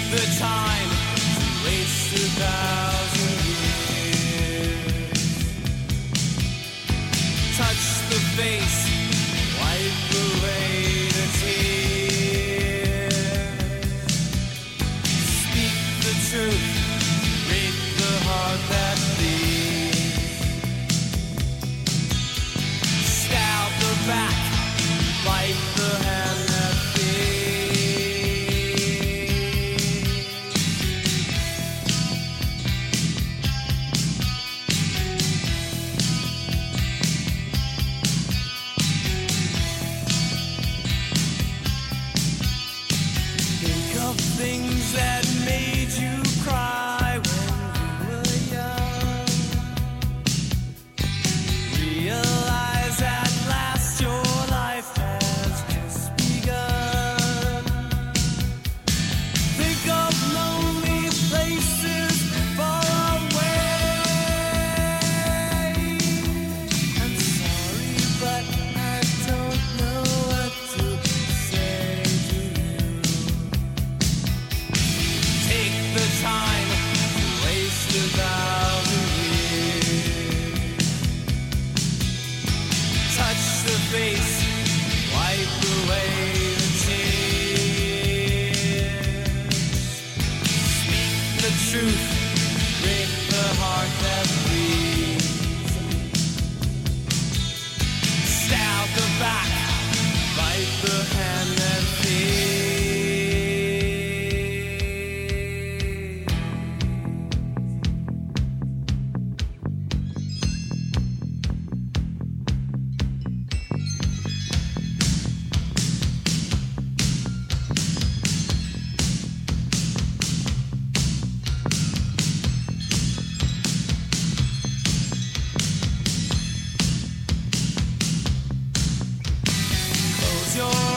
the time to waste 1,000 years. Touch the face, wipe away the tears. Speak the truth, break the heart that bleeds. Stab the back, bite the hand that things that made you cry when you were young. Realize at last your life has just begun. Think of lonely places far away. I'm sorry, but I don't know what to say to you. Take the time to waste 1,000 years. Touch the face, wipe away the tears. Speak the truth, break the heart that bleeds. Stab the back, bite the hand that feeds. Close your